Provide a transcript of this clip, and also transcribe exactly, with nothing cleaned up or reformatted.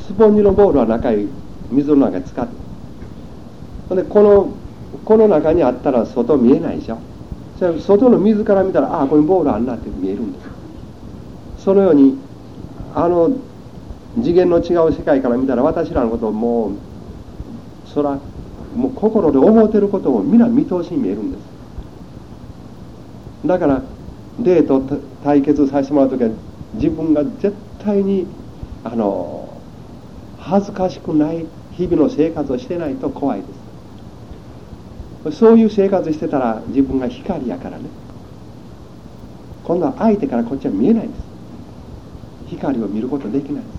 スポンジのボールは中へ水の中に使って、でこのこの中にあったら外見えないでしょ。それ外の水から見たら、ああここにボールあるなって見えるんです。そのようにあの次元の違う世界から見たら、私らのことをもうそらもう心で思っていることを皆見通しに見えるんです。だから霊と対決させてもらうときは、自分が絶対にあの恥ずかしくない日々の生活をしてないと怖いです。そういう生活してたら自分が光やからね、今度は相手からこっちは見えないんです。光を見ることできないんです。